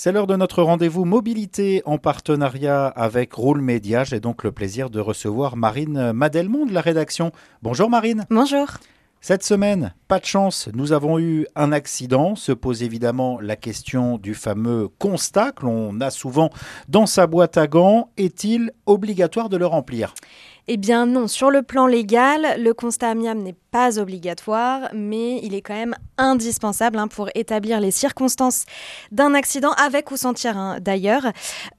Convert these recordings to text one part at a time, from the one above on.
C'est l'heure de notre rendez-vous mobilité en partenariat avec Roule Média. J'ai donc le plaisir de recevoir Marine Madelmont de la rédaction. Bonjour Marine. Bonjour. Cette semaine, pas de chance, nous avons eu un accident. Se pose évidemment la question du fameux constat que l'on a souvent dans sa boîte à gants. Est-il obligatoire de le remplir ? Eh bien non, sur le plan légal, le constat amiable n'est pas obligatoire, mais il est quand même indispensable pour établir les circonstances d'un accident avec ou sans tir d'ailleurs.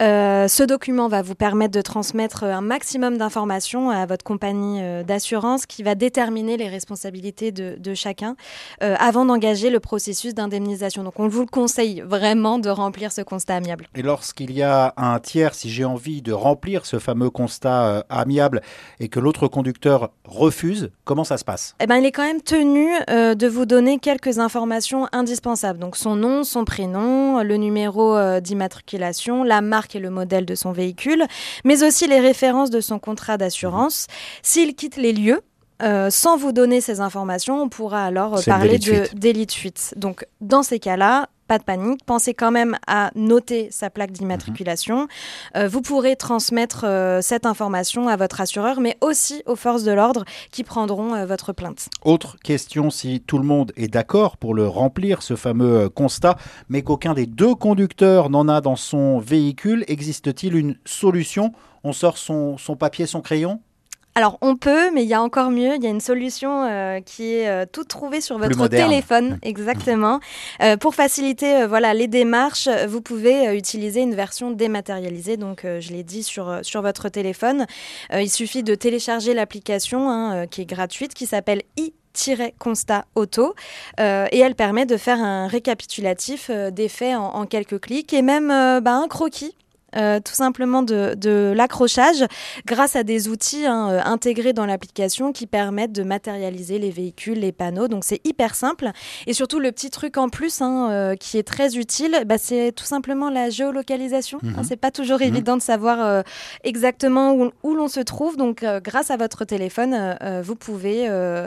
Ce document va vous permettre de transmettre un maximum d'informations à votre compagnie d'assurance qui va déterminer les responsabilités de chacun avant d'engager le processus d'indemnisation. Donc on vous le conseille vraiment de remplir ce constat amiable. Et lorsqu'il y a un tiers, si j'ai envie de remplir ce fameux constat amiable et que l'autre conducteur refuse, comment ça se passe ? Eh ben, il est quand même tenu de vous donner quelques informations indispensables. Donc son nom, son prénom, le numéro d'immatriculation, la marque et le modèle de son véhicule, mais aussi les références de son contrat d'assurance. S'il quitte les lieux, sans vous donner ces informations, on pourra alors parler de délit de fuite. Donc dans ces cas-là, pas de panique, pensez quand même à noter sa plaque d'immatriculation. Vous pourrez transmettre cette information à votre assureur, mais aussi aux forces de l'ordre qui prendront votre plainte. Autre question, si tout le monde est d'accord pour le remplir, ce fameux constat, mais qu'aucun des deux conducteurs n'en a dans son véhicule, existe-t-il une solution ? On sort son papier, son crayon ? Alors, on peut, mais il y a encore mieux. Il y a une solution qui est toute trouvée sur votre téléphone. Exactement. Pour faciliter les démarches, vous pouvez utiliser une version dématérialisée. Donc, je l'ai dit sur votre téléphone. Il suffit de télécharger l'application qui est gratuite, qui s'appelle i-constat auto et elle permet de faire un récapitulatif des faits en quelques clics et même un croquis. Tout simplement de l'accrochage grâce à des outils intégrés dans l'application qui permettent de matérialiser les véhicules, les panneaux. Donc c'est hyper simple. Et surtout le petit truc en plus qui est très utile, c'est tout simplement la géolocalisation. C'est pas toujours évident de savoir exactement où l'on se trouve. Donc grâce à votre téléphone, vous pouvez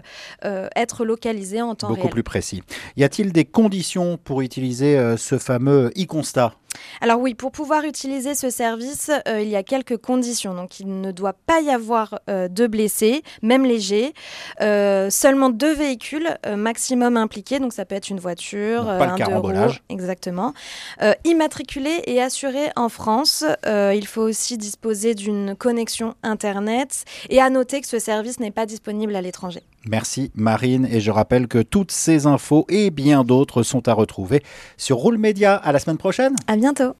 être localisé en temps réel. Beaucoup plus précis. Y a-t-il des conditions pour utiliser ce fameux e-constat ? Alors oui, pour pouvoir utiliser ce service, il y a quelques conditions. Donc il ne doit pas y avoir de blessés, même légers. Seulement 2 véhicules maximum impliqués. Donc ça peut être une voiture, un 2 roues. Exactement. Immatriculé et assuré en France. Il faut aussi disposer d'une connexion Internet. Et à noter que ce service n'est pas disponible à l'étranger. Merci Marine, et je rappelle que toutes ces infos et bien d'autres sont à retrouver sur Roule Média. À la semaine prochaine. À bientôt.